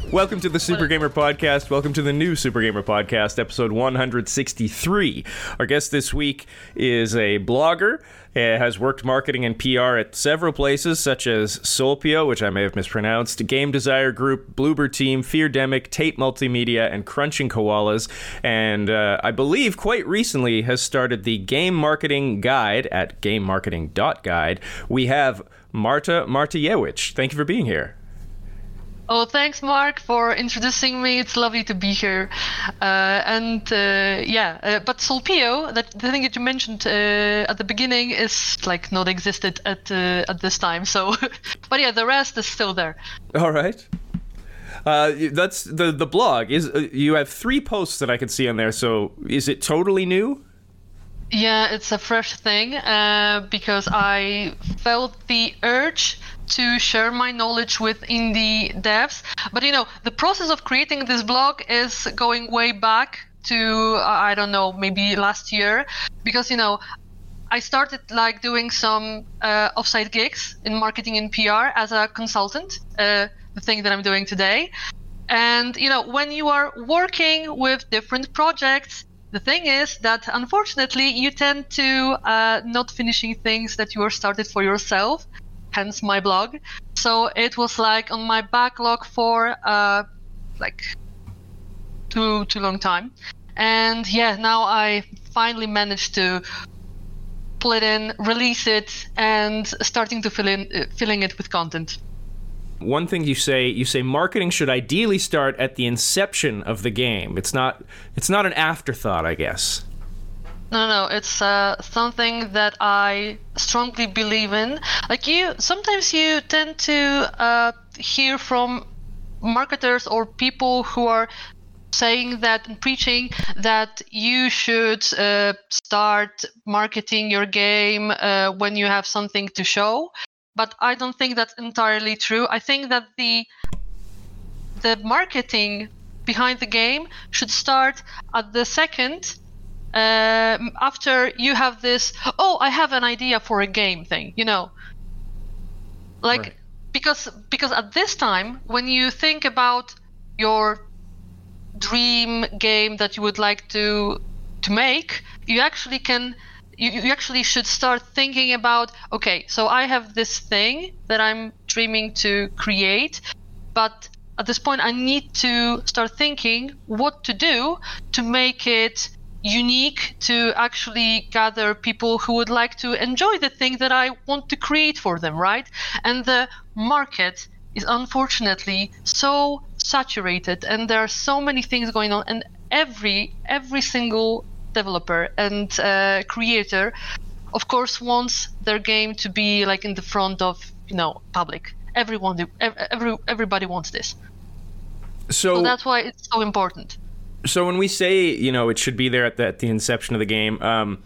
Welcome to the Super Gamer Podcast. Welcome to the new Super Gamer Podcast, episode 163. Our guest this week is a blogger. Has worked marketing and PR at several places, such as Solpio, which I may have mispronounced, Game Desire Group, Bloober Team, Feardemic, Tate Multimedia, and Crunching Koalas. And I believe quite recently has started the Game Marketing Guide at gamemarketing.guide. We have Marta Martiewicz. Thank you for being here. Oh, thanks, Mark, for introducing me. It's lovely to be here. But Solpio, the thing that you mentioned at the beginning, is like not existed at this time. So, but yeah, the rest is still there. All right. That's the blog. You have 3 posts that I can see on there. So, is it totally new? Yeah, it's a fresh thing because I felt the urge to share my knowledge with indie devs. But the process of creating this blog is going way back to, I don't know, maybe last year, because, I started like doing some offsite gigs in marketing and PR as a consultant, the thing that I'm doing today. And, when you are working with different projects, the thing is that unfortunately you tend to not finishing things that you are started for yourself. Hence my blog. So it was like on my backlog for too long time. And yeah, now I finally managed to pull it in, release it, and starting to filling it with content. One thing you say marketing should ideally start at the inception of the game. It's not an afterthought, I guess. No, it's something that I strongly believe in. Sometimes you tend to hear from marketers or people who are saying that and preaching that you should start marketing your game when you have something to show. But I don't think that's entirely true. I think that the marketing behind the game should start at the second after you have this, I have an idea for a game thing, Right. Because at this time, when you think about your dream game that you would like to make, you actually can. You actually should start thinking about, okay, so I have this thing that I'm dreaming to create, but at this point I need to start thinking what to do to make it unique, to actually gather people who would like to enjoy the thing that I want to create for them, right? And the market is unfortunately so saturated, and there are so many things going on, and every single developer and creator, of course, wants their game to be like in the front of public. Everybody wants this. So that's why it's so important. So when we say it should be there at the inception of the game,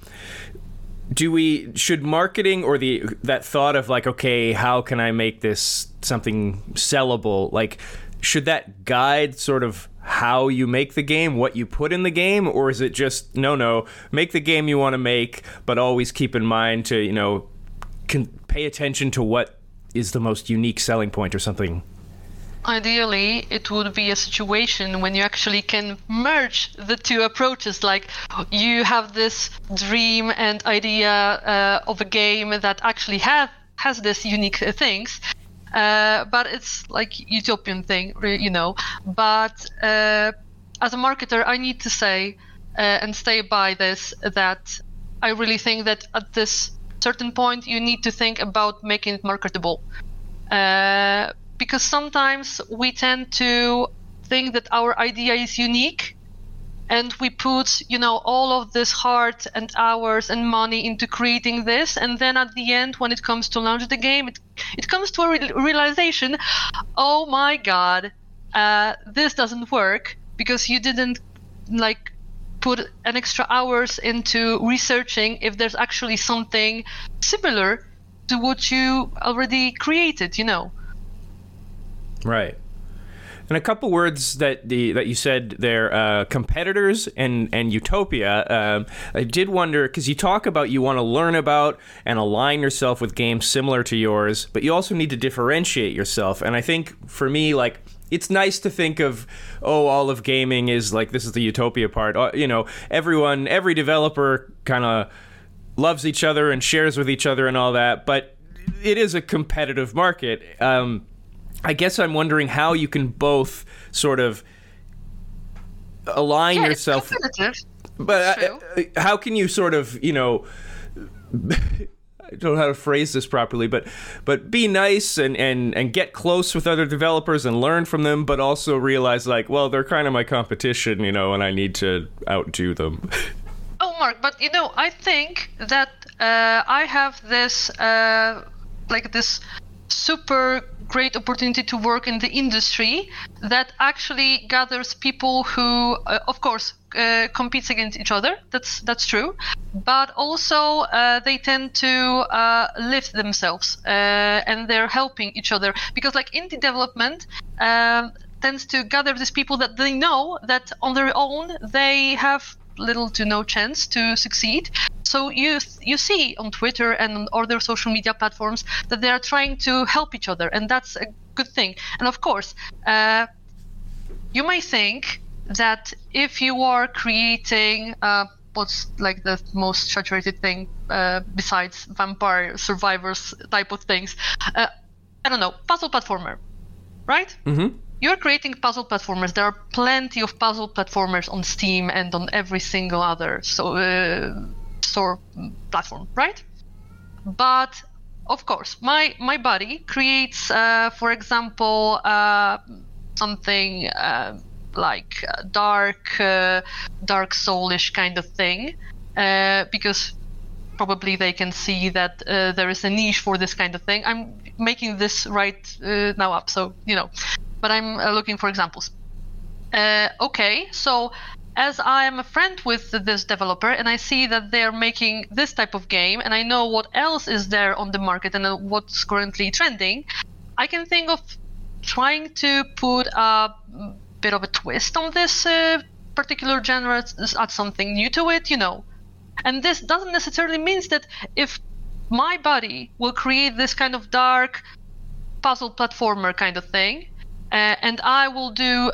should marketing or that thought of like, okay, how can I make this something sellable? Like, should that guide sort of how you make the game, what you put in the game, or is it just no, make the game you want to make, but always keep in mind to pay attention to what is the most unique selling point or something? Ideally, it would be a situation when you actually can merge the two approaches. Like, you have this dream and idea of a game that actually has this unique things. But it's like utopian thing, But as a marketer, I need to say and stay by this, that I really think that at this certain point, you need to think about making it marketable. Because sometimes we tend to think that our idea is unique, and we put, all of this heart and hours and money into creating this, and then at the end, when it comes to launch the game, it comes to a realization, oh my God, this doesn't work because you didn't put an extra hours into researching if there's actually something similar to what you already created, Right. And a couple words that you said there, competitors and utopia. I did wonder, because you talk about you want to learn about and align yourself with games similar to yours, but you also need to differentiate yourself. And I think for me, it's nice to think of, all of gaming is like, this is the utopia part. Every developer kind of loves each other and shares with each other and all that, but it is a competitive market. I guess I'm wondering how you can both sort of align yourself. It's competitive. But how can you sort of, I don't know how to phrase this properly, but be nice and get close with other developers and learn from them, but also realize, like, well, they're kind of my competition, and I need to outdo them. Oh, Mark, but I think that I have this this super great opportunity to work in the industry that actually gathers people who, of course, competes against each other. That's true, but also they tend to lift themselves and they're helping each other, because like indie development tends to gather these people that they know that on their own they have little to no chance to succeed. So you see on Twitter and on other social media platforms that they are trying to help each other, and that's a good thing. And of course, you may think that if you are creating what's like the most saturated thing besides Vampire Survivors type of things, I don't know, puzzle platformer, right? Mm-hmm. You're creating puzzle platformers. There are plenty of puzzle platformers on Steam and on every single other store platform, right? But of course, my buddy creates, for example, something like dark soulish kind of thing, because probably they can see that there is a niche for this kind of thing. I'm making this right now up, so but I'm looking for examples. Okay, so as I am a friend with this developer and I see that they're making this type of game and I know what else is there on the market and what's currently trending, I can think of trying to put a bit of a twist on this particular genre, add something new to it, And this doesn't necessarily mean that if my buddy will create this kind of dark puzzle platformer kind of thing, and I will do,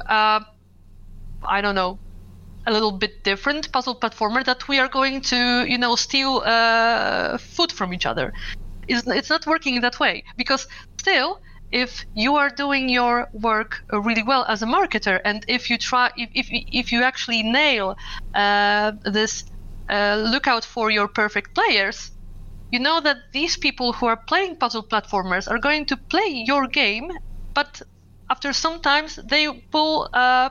I don't know, a little bit different puzzle platformer, that we are going to, steal food from each other. It's not working that way, because still, if you are doing your work really well as a marketer, and if you try, if you actually nail this, look out for your perfect players, you know that these people who are playing puzzle platformers are going to play your game, but after some times they will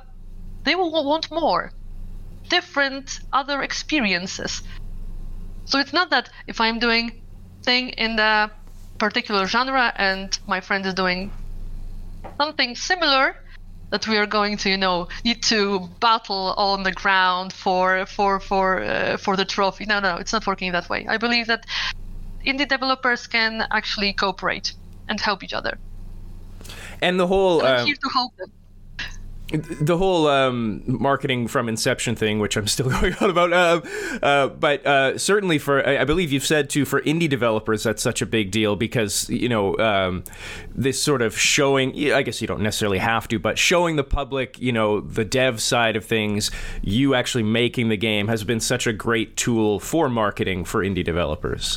want more, different other experiences. So it's not that if I'm doing thing in the particular genre and my friend is doing something similar, that we are going to need to battle on the ground for the trophy. No, it's not working that way. I believe that indie developers can actually cooperate and help each other. And the whole I'm here to help them. The whole marketing from inception thing, which I'm still going on about, but certainly I believe you've said too, for indie developers, that's such a big deal because, this sort of showing, I guess you don't necessarily have to, but showing the public, the dev side of things, you actually making the game has been such a great tool for marketing for indie developers.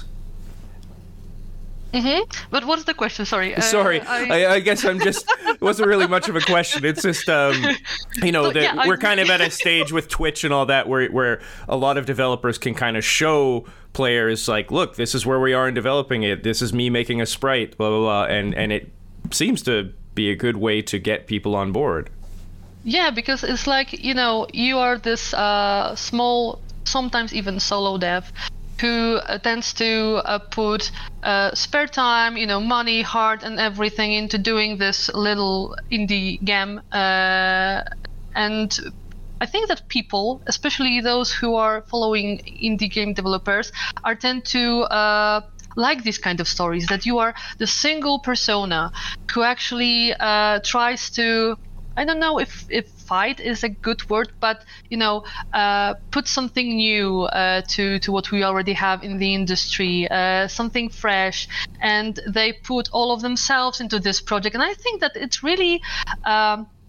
Mm-hmm. But what's the question? Sorry. I guess I'm just, it wasn't really much of a question. It's just, we're kind of at a stage with Twitch and all that where a lot of developers can kind of show players like, look, this is where we are in developing it. This is me making a sprite, blah, blah, blah. And it seems to be a good way to get people on board. Yeah, because it's like, you are this small, sometimes even solo dev, who tends to put spare time, money, heart, and everything into doing this little indie game. And I think that people, especially those who are following indie game developers, tend to like these kind of stories, that you are the single persona who actually tries to, I don't know if fight is a good word, but put something new to what we already have in the industry, something fresh, and they put all of themselves into this project. And I think that it's really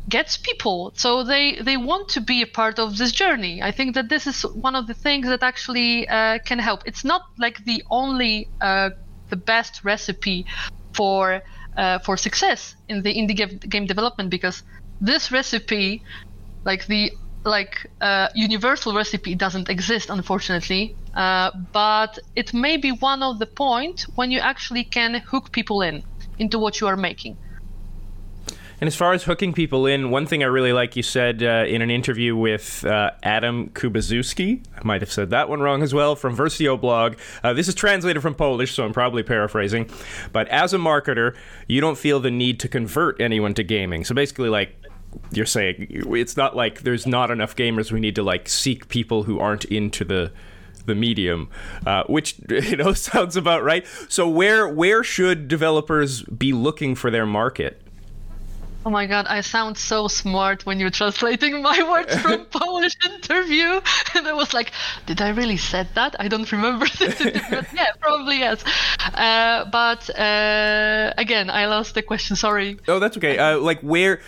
gets people, so they want to be a part of this journey. I think that this is one of the things that actually can help. It's not like the only the best recipe for success in the indie game development, because this recipe, like the universal recipe, doesn't exist, unfortunately, but it may be one of the point when you actually can hook people into what you are making. And as far as hooking people in, one thing I really like you said in an interview with Adam Kubaszewski, I might have said that one wrong as well, from Versio blog. This is translated from Polish, so I'm probably paraphrasing. But as a marketer, you don't feel the need to convert anyone to gaming. So basically, like, you're saying, it's not like there's not enough gamers. We need to, like, seek people who aren't into the medium, which, sounds about right. So where should developers be looking for their market? Oh my God, I sound so smart when you're translating my words from Polish interview. And I was like, did I really said that? I don't remember. But yeah, probably yes. But again, I lost the question. Sorry. Oh, that's okay. Like where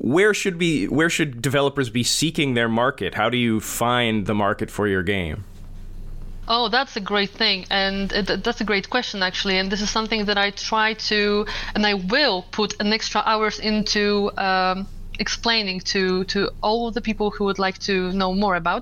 should developers be seeking their market? How do you find the market for your game? Oh, that's a great thing, and that's a great question, actually. And this is something that I try to, and I will put an extra hours into explaining to all of the people who would like to know more about.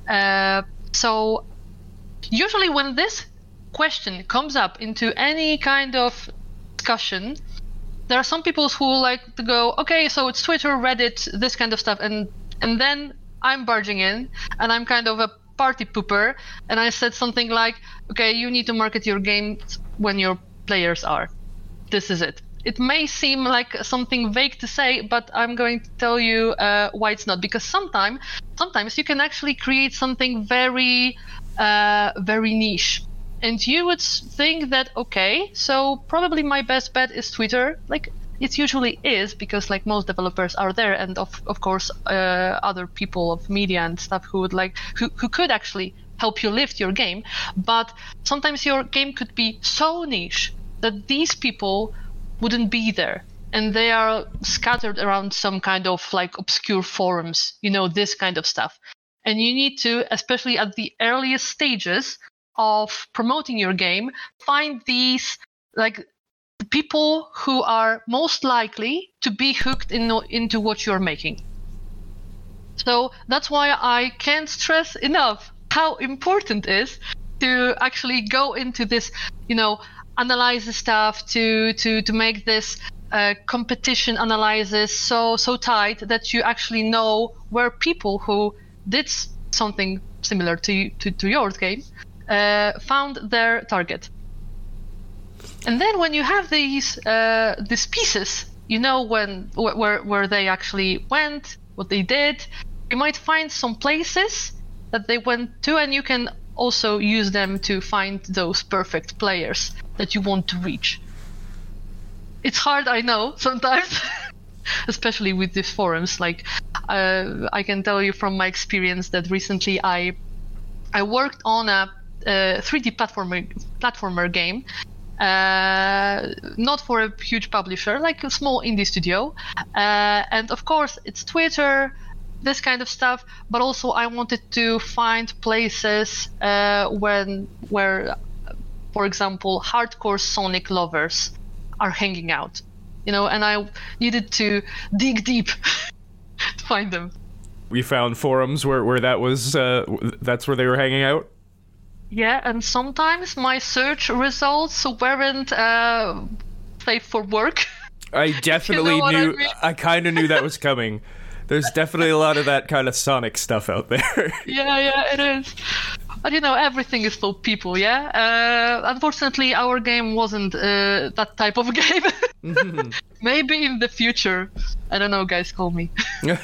So usually when this question comes up into any kind of discussion, there are some people who like to go, okay, so it's Twitter, Reddit, this kind of stuff, and then I'm barging in, and I'm kind of a party pooper, and I said something like, okay, you need to market your game when your players are. This is it. It may seem like something vague to say, but I'm going to tell you why it's not. Because sometimes you can actually create something very, very niche. And you would think that, okay, so probably my best bet is Twitter. Like, it usually is, because like most developers are there, and of course other people of media and stuff who could actually help you lift your game. But sometimes your game could be so niche that these people wouldn't be there, and they are scattered around some kind of like obscure forums, this kind of stuff. And you need to, especially at the earliest stages of promoting your game, find these like the people who are most likely to be hooked into what you're making. So that's why I can't stress enough how important it is to actually go into this, analyze the stuff, to make this competition analysis so tight that you actually know where people who did something similar to your game found their target. And then when you have these pieces, where they actually went, what they did. You might find some places that they went to, and you can also use them to find those perfect players that you want to reach. It's hard, I know, sometimes, especially with these forums. Like, I can tell you from my experience that recently I worked on a 3D platformer game. Not for a huge publisher, like a small indie studio. And of course, it's Twitter, this kind of stuff, but also I wanted to find places where, for example, hardcore Sonic lovers are hanging out, and I needed to dig deep to find them. We found forums where that was, that's where they were hanging out? Yeah, and sometimes my search results weren't safe for work. I definitely knew. I kind of knew that was coming. There's definitely a lot of that kind of Sonic stuff out there. Yeah, it is. But everything is for people, yeah? Unfortunately, our game wasn't that type of game. Mm-hmm. Maybe in the future. I don't know, guys, call me.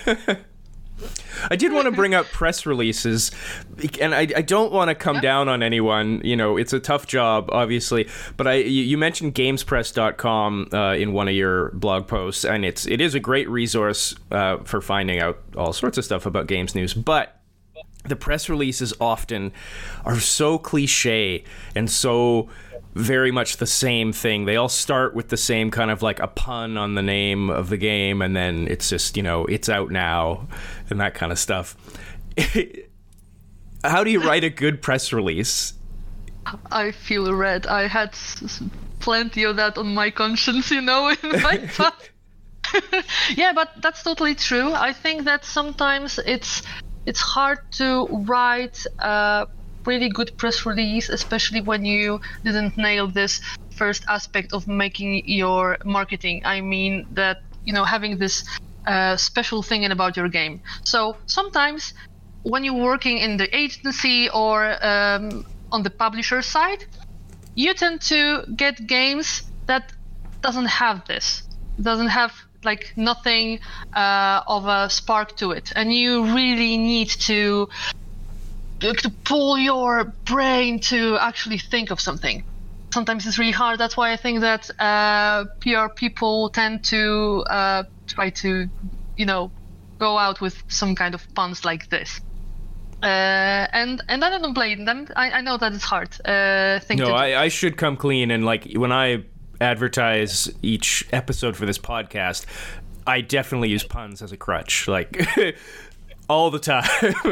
I did want to bring up press releases, and I don't want to come down on anyone. It's a tough job, obviously, but you mentioned gamespress.com in one of your blog posts, and it is a great resource for finding out all sorts of stuff about games news, but the press releases often are so cliche and so very much the same thing. They all start with the same kind of like a pun on the name of the game, and then it's just, it's out now and that kind of stuff. How do you write a good press release? I feel red. I had plenty of that on my conscience, in my past. Yeah, but that's totally true. I think that sometimes it's hard to write a really good press release, especially when you didn't nail this first aspect of making your marketing. I mean that, having this special thing about your game. So sometimes when you're working in the agency or on the publisher side, you tend to get games that doesn't have this, doesn't have like nothing of a spark to it, and you really need to pull your brain to actually think of something. Sometimes it's really hard. That's why I think that PR people tend to try to, go out with some kind of puns like this. And I don't blame them. I know that it's hard. I should come clean, and like when I advertise each episode for this podcast, I definitely use puns as a crutch, like all the time.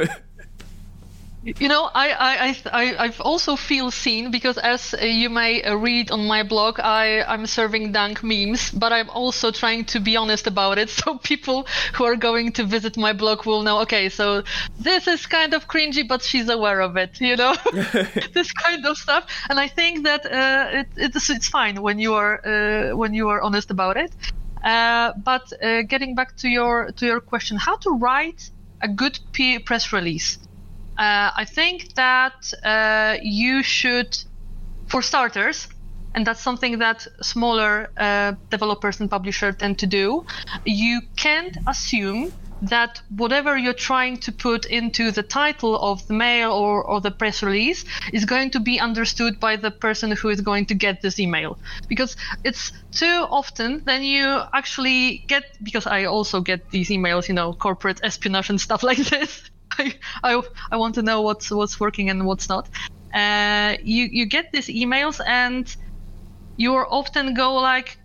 I've also feel seen, because as you may read on my blog, I'm serving dank memes, but I'm also trying to be honest about it, so people who are going to visit my blog will know, okay, so this is kind of cringy, but she's aware of it, this kind of stuff. And I think that it's fine when you are honest about it. But getting back to your question, how to write a good press release. I think that you should, for starters, and that's something that smaller developers and publishers tend to do, you can't assume that whatever you're trying to put into the title of the mail or the press release is going to be understood by the person who is going to get this email. Because it's too often then you actually get, because I also get these emails, corporate espionage and stuff like this. I want to know what's working and what's not. You get these emails and you often go like,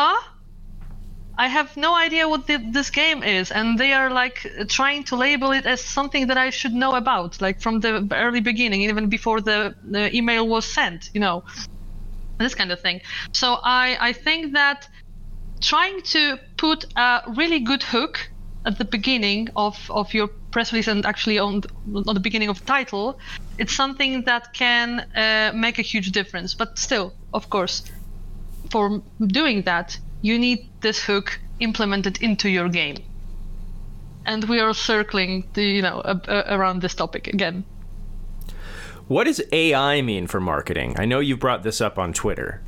I have no idea what this game is, and they are like trying to label it as something that I should know about, like from the early beginning, even before the email was sent, this kind of thing. So I think that trying to put a really good hook at the beginning of your press release, and actually on the beginning of the title, it's something that can make a huge difference. But still, of course, for doing that, you need this hook implemented into your game. And we are circling around this topic again. What does AI mean for marketing? I know you've brought this up on Twitter.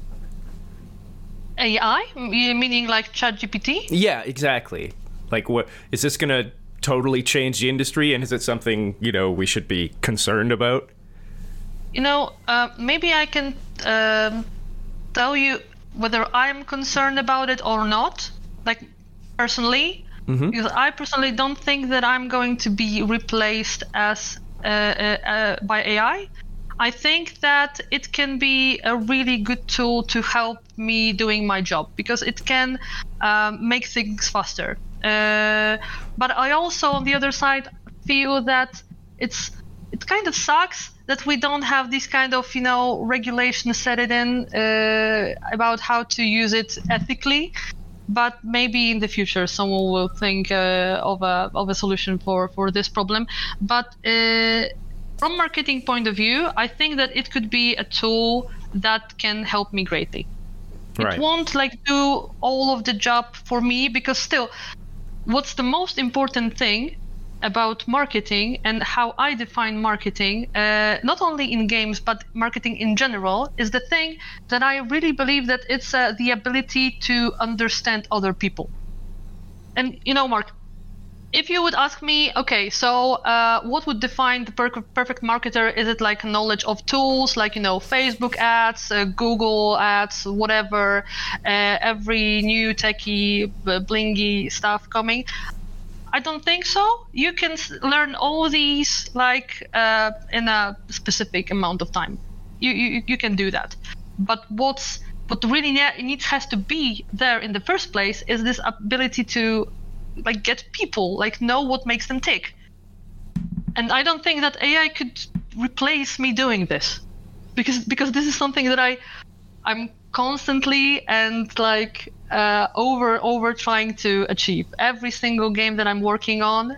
AI? Meaning like ChatGPT? Yeah, exactly. Like, what is this going to totally change the industry, and is it something we should be concerned about? Maybe I can tell you whether I'm concerned about it or not, like personally, because I personally don't think that I'm going to be replaced as by AI. I think that it can be a really good tool to help me doing my job, because it can make things faster. But I also, on the other side, feel that it kind of sucks that we don't have this kind of regulation set it in about how to use it ethically. But maybe in the future someone will think of a solution for this problem. But from marketing point of view, I think that it could be a tool that can help me greatly. Right. It won't do all of the job for me, because still, what's the most important thing about marketing and how I define marketing, not only in games, but marketing in general, is the thing that I really believe that it's the ability to understand other people. And, Mark, if you would ask me, okay, so what would define the perfect marketer? Is it like knowledge of tools, like, Facebook ads, Google ads, whatever, every new techie, blingy stuff coming? I don't think so. You can learn all these in a specific amount of time. You can do that. But what really has to be there in the first place is this ability to like get people, like know what makes them tick. And I don't think that AI could replace me doing this, because this is something that I'm constantly and like over trying to achieve. Every single game that I'm working on,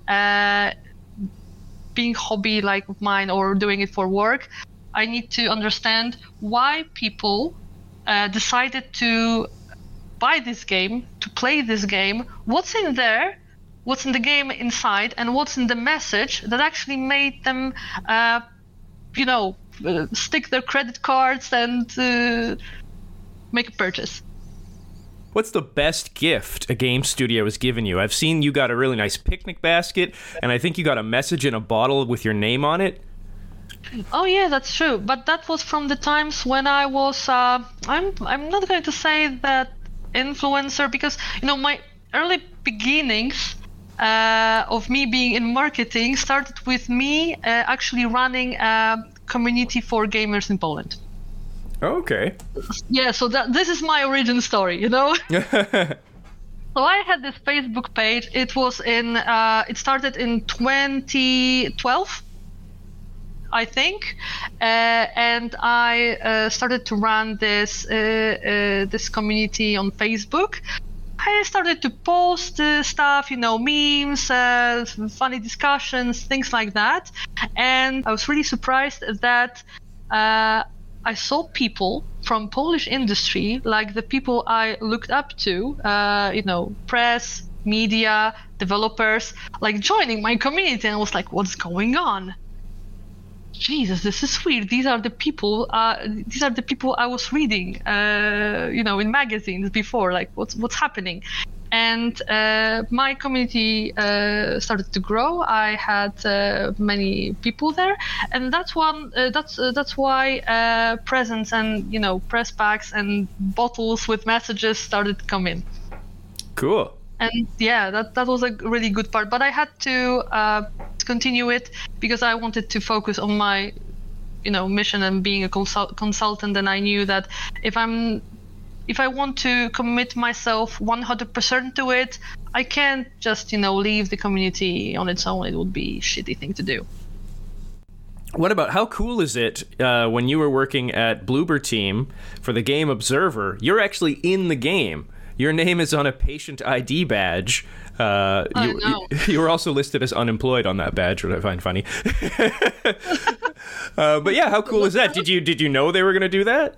being hobby like of mine or doing it for work, I need to understand why people decided to buy this game, to play this game, what's in there, what's in the game inside, and what's in the message that actually made them, stick their credit cards and make a purchase. What's the best gift a game studio has given you? I've seen you got a really nice picnic basket, and I think you got a message in a bottle with your name on it. Oh yeah, that's true. But that was from the times when I was, I'm not going to say that influencer, because, my early beginnings of me being in marketing started with me actually running a community for gamers in Poland. Okay. Yeah, so this is my origin story, So I had this Facebook page. It was it started in 2012, I think, and I started to run this community on Facebook. I started to post stuff, memes, funny discussions, things like that, and I was really surprised that I saw people from Polish industry, like the people I looked up to, press, media, developers, like joining my community, and I was like, what's going on? Jesus, this is weird. These are the people I was reading, in magazines before. Like, what's happening? And my community started to grow. I had many people there, and that's why presents and press packs and bottles with messages started to come in. Cool. And yeah, that was a really good part. But I had to continue it because I wanted to focus on my mission and being a consultant. And I knew that if I want to commit myself 100% to it, I can't just leave the community on its own. It would be a shitty thing to do. What about, how cool is it when you were working at Bloober Team for the game Observer, you're actually in the game. Your name is on a patient ID badge. You were also listed as unemployed on that badge, which I find funny. But yeah, how cool is that? Did you know they were going to do that?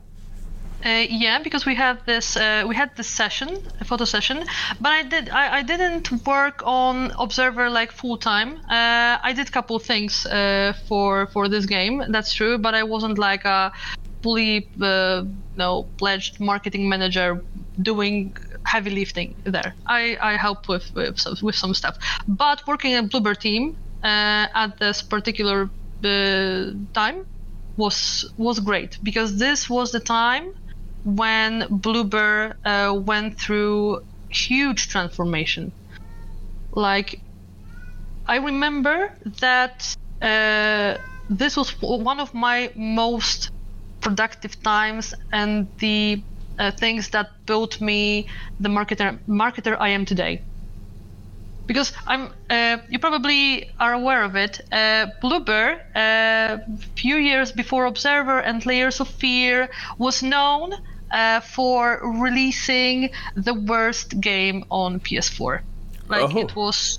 Yeah, because we had this session, a photo session, but I didn't work on Observer like full time. I did a couple of things for this game. That's true, but I wasn't like a fully pledged marketing manager doing heavy lifting there. I helped with some stuff. But working at Bloober Team at this particular time was great, because this was the time when Bloober went through huge transformation. Like, I remember that this was one of my most productive times, and the things that built me the marketer I am today. Because you probably are aware of it. Bloober, a few years before Observer and Layers of Fear, was known for releasing the worst game on PS4. Like, it was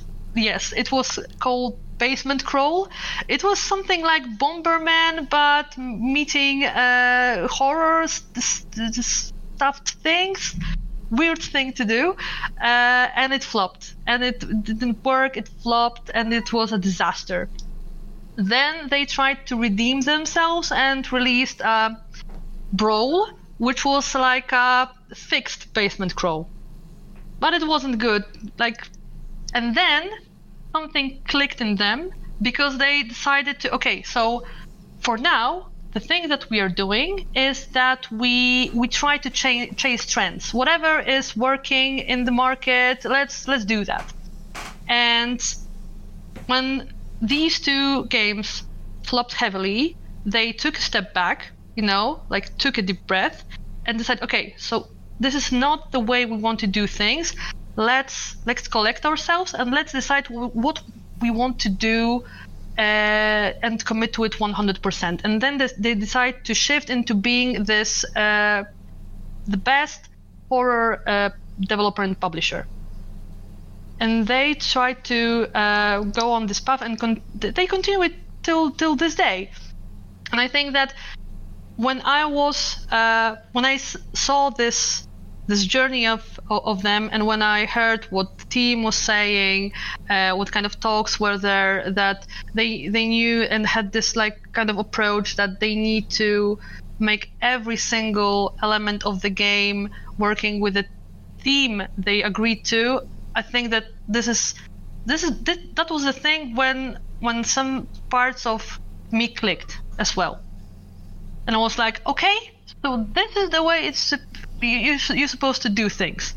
called Basement Crawl. It was something like Bomberman, but meeting horrors, stuffed things. Weird thing to do, and it flopped, and it didn't work. It flopped, and it was a disaster. Then they tried to redeem themselves and released Brawl, which was like a fixed Basement Crawl, but it wasn't good. And then something clicked in them, because they decided to, okay, so for now, the thing that we are doing is that we try to chase trends. Whatever is working in the market, let's do that. And when these two games flopped heavily, they took a step back like took a deep breath and decided, okay, so this is not the way we want to do things. Let's collect ourselves and let's decide what we want to do and commit to it 100%. And then they decide to shift into being this the best horror developer and publisher. And they try to go on this path, and they continue it till this day. And I think that when I saw this journey of them, and when I heard what the team was saying, what kind of talks were there, that they knew and had this like kind of approach that they need to make every single element of the game working with the theme they agreed to. I think that that was the thing when some parts of me clicked as well, and I was like, okay, so this is the way you're supposed to do things.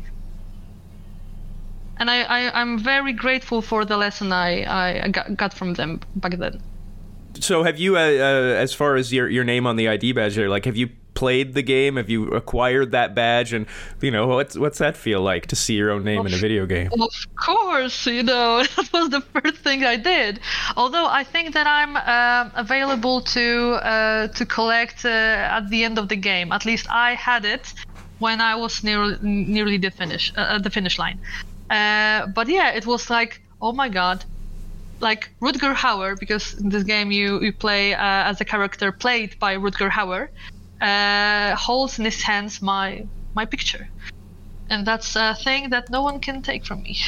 And I'm very grateful for the lesson I got from them back then. So have you, as far as your name on the ID badge there, like, have you played the game? Have you acquired that badge? And, what's that feel like to see your own name in a video game? Of course, that was the first thing I did. Although I think that I'm available to collect at the end of the game. At least I had it when I was nearly the finish line. But yeah, it was like, oh my god. Like Rutger Hauer, because in this game you play as a character played by Rutger Hauer, holds in his hands my picture, and that's a thing that no one can take from me.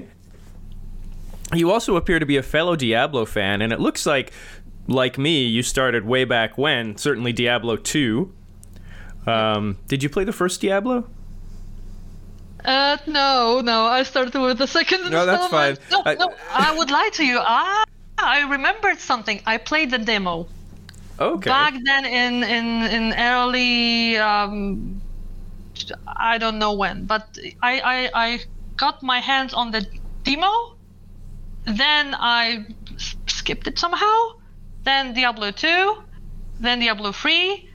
You also appear to be a fellow Diablo fan, and it looks like me, you started way back when, certainly Diablo 2. Did you play the first Diablo? No, I started with the second installment. No, that's fine. No, I would lie to you. I remembered something. I played the demo. Okay. Back then in early, I don't know when, but I got my hands on the demo, then I skipped it somehow, then Diablo 2, then Diablo 3,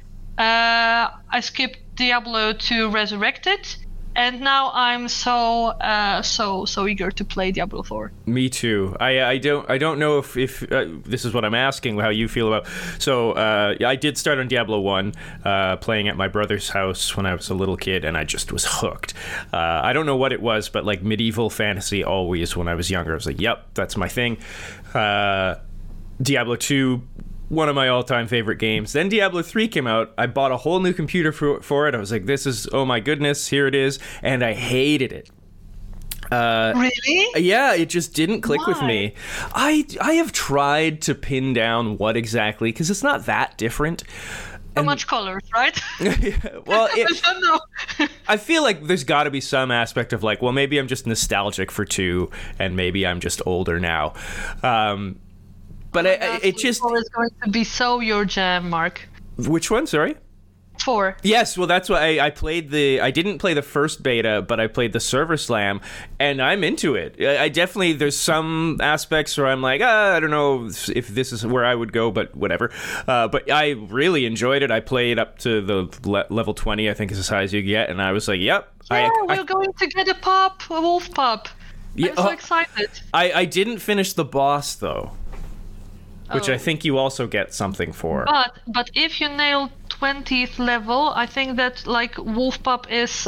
I skipped Diablo 2 Resurrected, and now I'm so eager to play Diablo 4. Me too. I don't know if this is what I'm asking, how you feel about. So I did start on Diablo 1, playing at my brother's house when I was a little kid, and I just was hooked. I don't know what it was, but like medieval fantasy always when I was younger, I was like, yep, that's my thing. Diablo 2, one of my all-time favorite games. Then Diablo 3 came out. I bought a whole new computer for it. I was like, this is, oh my goodness, here it is. And I hated it. Really? Yeah, it just didn't click with me. I have tried to pin down what exactly, because it's not that different. So much colors, right? Well, I don't know. I feel like there's got to be some aspect of like, well, maybe I'm just nostalgic for 2, and maybe I'm just older now. But it just... 4 is going to be so your jam, Mark. Which one, sorry? 4. Yes, well, that's why I played I didn't play the first beta, but I played the Server Slam, and I'm into it. I definitely, there's some aspects where I'm like, I don't know if this is where I would go, but whatever. But I really enjoyed it. I played up to the level 20, I think is as high as you get, and I was like, yep. Yeah, we're going to get a wolf pup. Yeah, I'm so excited. I didn't finish the boss, though. Which I think you also get something for. But if you nail 20th level, I think that like Wolf Pup is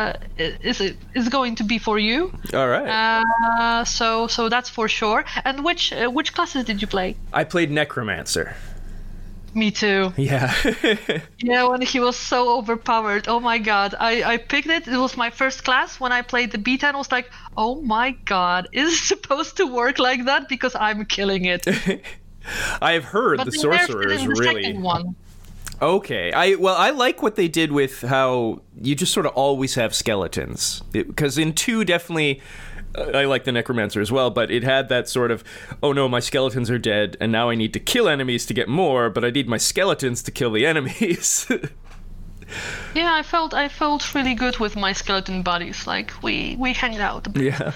going to be for you. All right. So that's for sure. And which classes did you play? I played Necromancer. Me too. Yeah. Yeah, when he was so overpowered. Oh my god. I picked it. It was my first class when I played the beta, and I was like, oh my god, is it supposed to work like that? Because I'm killing it. I have heard the sorcerer is really one. Okay. I like what they did with how you just sort of always have skeletons, because in 2 definitely I like the Necromancer as well, but it had that sort of, oh no, my skeletons are dead and now I need to kill enemies to get more, but I need my skeletons to kill the enemies. Yeah, I felt really good with my skeleton buddies. Like we hang out a bit. Yeah.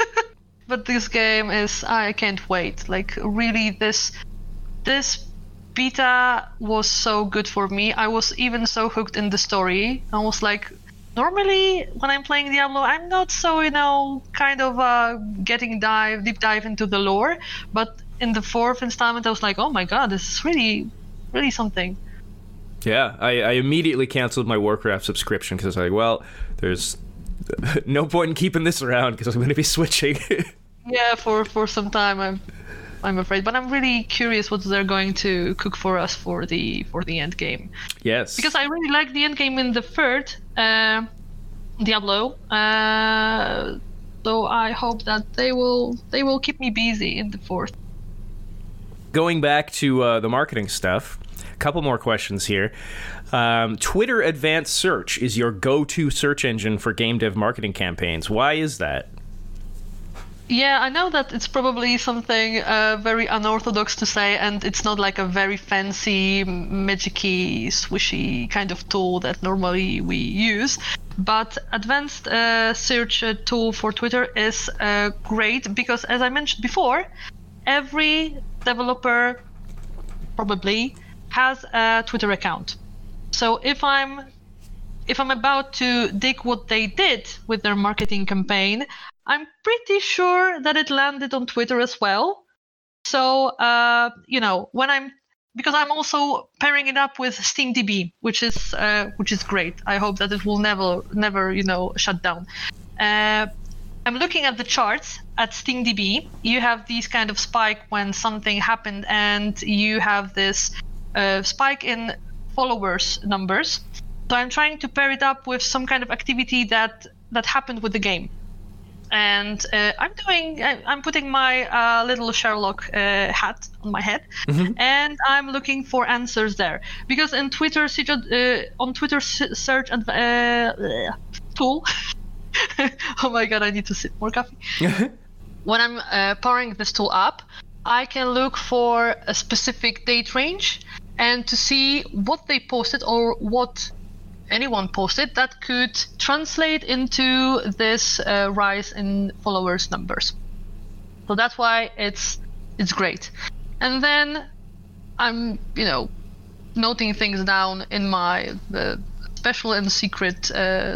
But this game is, I can't wait. Like really, this beta was so good for me. I was even so hooked in the story. I was like, normally when I'm playing Diablo, I'm not so, kind of getting deep dive into the lore. But in the 4th installment, I was like, oh my god, this is really, really something. Yeah, I immediately canceled my Warcraft subscription because I was like, well, there's no point in keeping this around because I'm going to be switching. Yeah, for some time, I'm afraid, but I'm really curious what they're going to cook for us for the end game. Yes, because I really like the end game in the 3rd Diablo. So I hope that they will keep me busy in the 4th. Going back to the marketing stuff, a couple more questions here. Twitter Advanced Search is your go-to search engine for game dev marketing campaigns. Why is that? Yeah, I know that it's probably something very unorthodox to say, and it's not like a very fancy, magic-y, swishy kind of tool that normally we use. But Advanced Search tool for Twitter is great because, as I mentioned before, every developer probably has a Twitter account. So if I'm about to dig what they did with their marketing campaign, I'm pretty sure that it landed on Twitter as well. So, because I'm also pairing it up with SteamDB, which is great. I hope that it will never shut down. I'm looking at the charts at SteamDB. You have these kind of spike when something happened, and you have this spike in followers numbers. So I'm trying to pair it up with some kind of activity that happened with the game. And I'm putting my little Sherlock hat on my head, and I'm looking for answers there. Because in Twitter, on Twitter search tool, oh my god, I need to sip more coffee. When I'm powering this tool up, I can look for a specific date range and to see what they posted or what anyone posted that could translate into this rise in followers numbers. So that's why it's great. And then I'm noting things down in my special and secret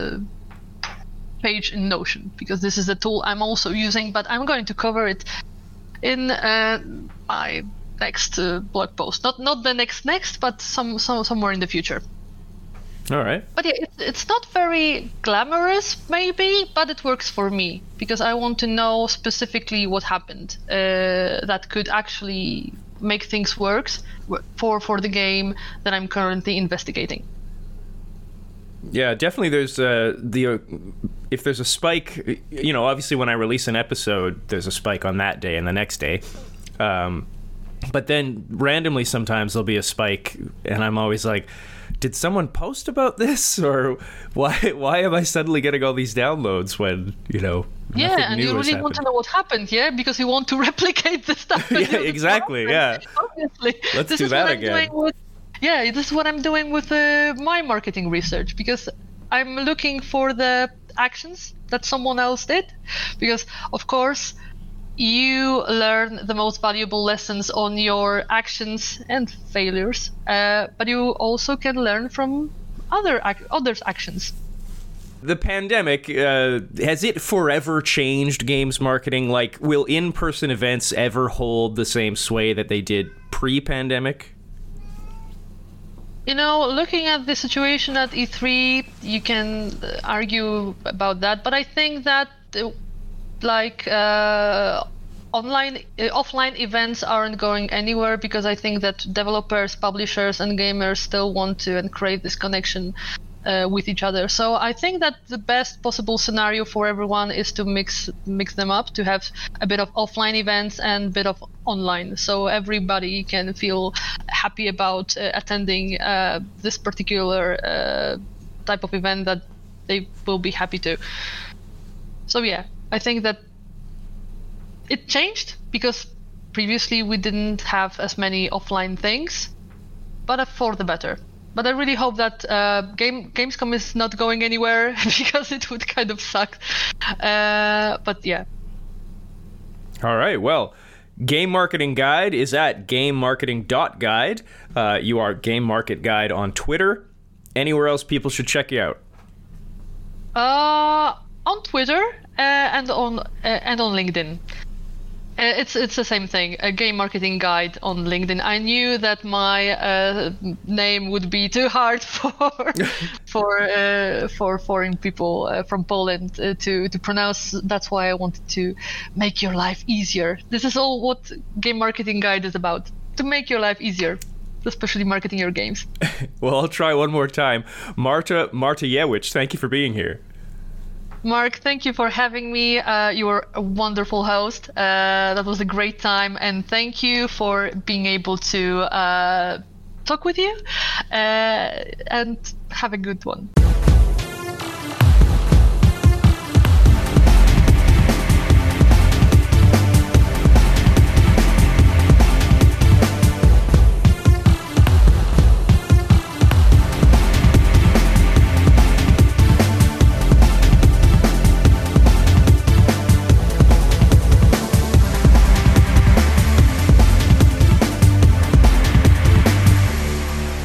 page in Notion, because this is a tool I'm also using, but I'm going to cover it in my next blog post. Not the next, but somewhere in the future. All right. But yeah, it's not very glamorous, maybe, but it works for me because I want to know specifically what happened that could actually make things work for the game that I'm currently investigating. Yeah, definitely. There's if there's a spike, obviously when I release an episode, there's a spike on that day and the next day. But then randomly sometimes there'll be a spike, and I'm always like, did someone post about this, or why am I suddenly getting all these downloads when yeah, and you really want to know what happened, yeah, because you want to replicate the stuff. Yeah, exactly. Yeah, obviously. Let's do that again. This is what I'm doing with my marketing research, because I'm looking for the actions that someone else did, because of course you learn the most valuable lessons on your actions and failures, but you also can learn from others' actions. The pandemic, has it forever changed games marketing? Like, will in-person events ever hold the same sway that they did pre-pandemic? Looking at the situation at E3, you can argue about that, but I think that offline events aren't going anywhere, because I think that developers, publishers, and gamers still want to and crave this connection with each other. So I think that the best possible scenario for everyone is to mix them up, to have a bit of offline events and a bit of online, so everybody can feel happy about attending this particular type of event that they will be happy to. So yeah, I think that it changed because previously we didn't have as many offline things, but for the better. But I really hope that Gamescom is not going anywhere because it would kind of suck. But yeah. All right. Well, Game Marketing Guide is at gamemarketing.guide. You are Game Market Guide on Twitter. Anywhere else people should check you out? On Twitter and on LinkedIn. It's the same thing. A Game Marketing Guide on LinkedIn. I knew that my name would be too hard for foreign people from Poland to pronounce. That's why I wanted to make your life easier. This is all what Game Marketing Guide is about: to make your life easier, especially marketing your games. Well, I'll try one more time. Marta Jewicz, thank you for being here. Mark, thank you for having me. You were a wonderful host. That was a great time, and thank you for being able to talk with you, and have a good one.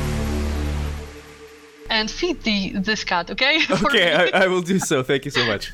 And feed this cat, okay? Okay, I will do so. Thank you so much.